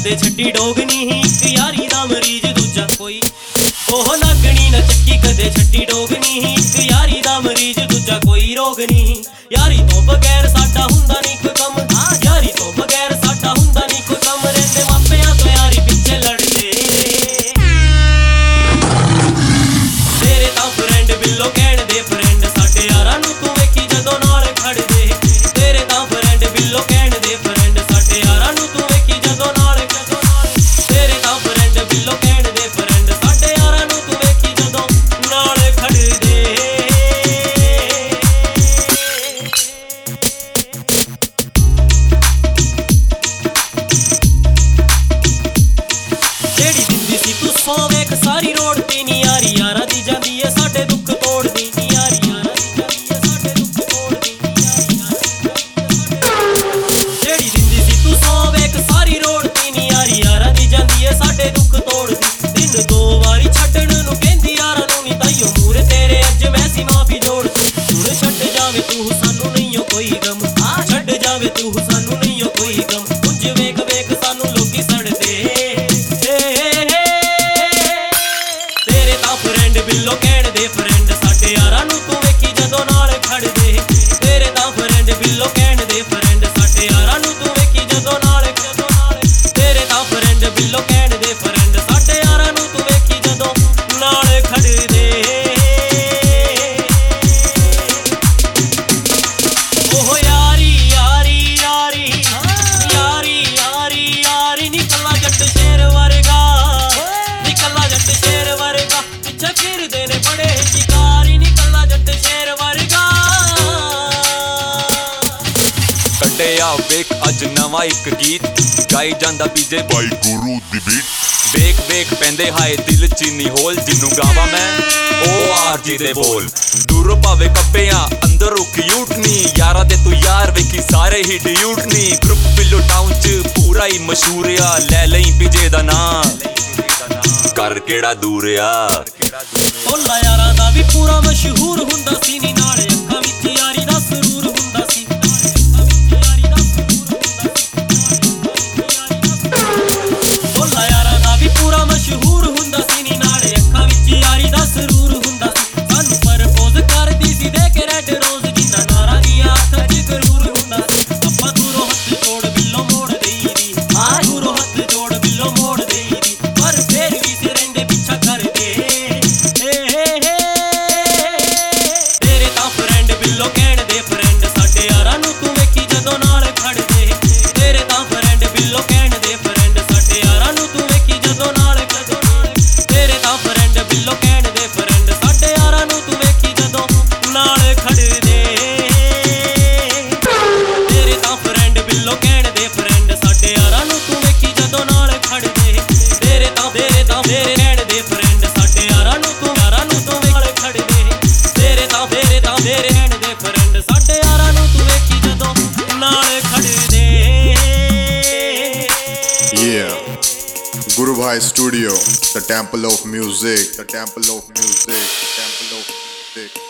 कदे छड्डी डोगनी ही इक यारी दा मरीज दूजा कोई ओह नागनी ना चक्की कदे छड्डी डोगनी ही इक यारी दा मरीज दूजा कोई रोग नहीं यारी तो बगैर साडा हुंदा नहीं कोई कम यारी तो बगैर साडा हुंदा नहीं कोई कम रहंदे मापियां तो यारी पिछे लड़दे तेरे तां फ्रेंड बिल्लो कहण दे फ्रेंड साडे यारां नूं तूं वेखी जदों नाल खड़दे तेरे तां फ्रेंड बिल्लो कहण दे फ्रेंड साडे यारां नूं तूं वेखी जदों नाल तेरे तां फ्रेंड बिल्लो कहण दे फ्रेंड साडे यारां नूं तूं वेखी जदों नाल खड़दे जेड़ी दिंदी सी तू सौ वेख सारी रोड ते नी यारी यारा दी जांदी ऐ साडे दुख तोड़दी नी यारी यारा दी जांदी ऐ साडे दुख तोड़दी जेड़ी दिंदी सी तू सौ वेख सारी रोड ते नी यारी यारा दी जांदी ऐ साडे दुख तोड़दी दिन दो वारी छड्डण नूं कहंदी यारा नूं नी ताईओ मूरे तेरे अज मैं सी माफी जोड़दी हुण छड्ड जावे तू सानू नहीं ओ कोई गम छड्ड जावे तू सानू नहीं ओ कोई गम कुंज वेख वेख सानू लोकी सड़दे बिल्लो कहण दे फ्रेंड साडे यारां नूं तूं वेखी जदों नाल खड़दे तेरे तां फ्रेंड बिल्लो कहण दे फ्रेंड साडे यारां नूं तूं वेखी जदों नाल तेरे तां फ्रेंड बिल्लो कहण दे फ्रेंड साडे यारां नूं तूं वेखी जदों नाल खड़दे ओह यारी यारी यारी यारी यारी यारी निकला जट शेर वर्गा निकला जट शेर वर्गा फिरदे ने बड़े शिकारी निकला जट शेर वर्गा कड्डिया वेख अज नवा एक गीत गाई जांदा पीजे भाई गुरु दी बीट वेख वेख पैंदे हाय दिल चीनी होल जिन्नू गावा मैं ओ आरजी दे बोल दूरों भावे कब्बेयां अंदरों क्यूट नी यारा दे तू यार वेखी सारे ही ड्यूट नी ग्रुप बिल्लो टाउन च पूरा ही मशहूर आ ले लई पीजे दा नाम कर केड़ा दूर आ ओला यारां दा भी पूरा मशहूर हुंदा सी नी नाल अखां विच यारी दा सुरूर हुंदा सी ओला यारां दा भी पूरा मशहूर हुंदा सी नी नाल अखां विच यारी दा सुरूर हुंदा सी सानू प्रपोज करदी सी दे के रेड रोज जिन्ना नारा दियां अखां च गरूर हुंदा सी अप्पां दूरों हत्थ जोड़ बिल्लो मोड़ देई दी दूरों हत्थ जोड़ बिल्लो मोड़ देई दी पर फेर भी सी रहिंदे पिछा करदे बिल्लो कहण दे फ्रेंड साडे यारां नूं तूं वेखी जदों नाल खड़दे तेरे तां फ्रेंड बिल्लो कहण दे फ्रेंड साडे यारां नूं तूं वेखी जदों नाल तेरे तां फ्रेंड बिल्लो कहण दे फ्रेंड साडे यारां नूं तूं वेखी जदों नाल खड़दे तेरे तां फ्रेंड बिल्लो कहण दे फ्रेंड साडे यारां नूं तूं वेखी जदों नाल खड़दे तेरे तां कहण दे फ्रेंड साडे यारां नूं तूं नाल खड़दे तेरे तां कहण दे फ्रेंड साडे यारां नूं तूं वेखी जदों नाल खड़दे Guru Bhai Studio, the temple of music, the temple of music, the temple of music.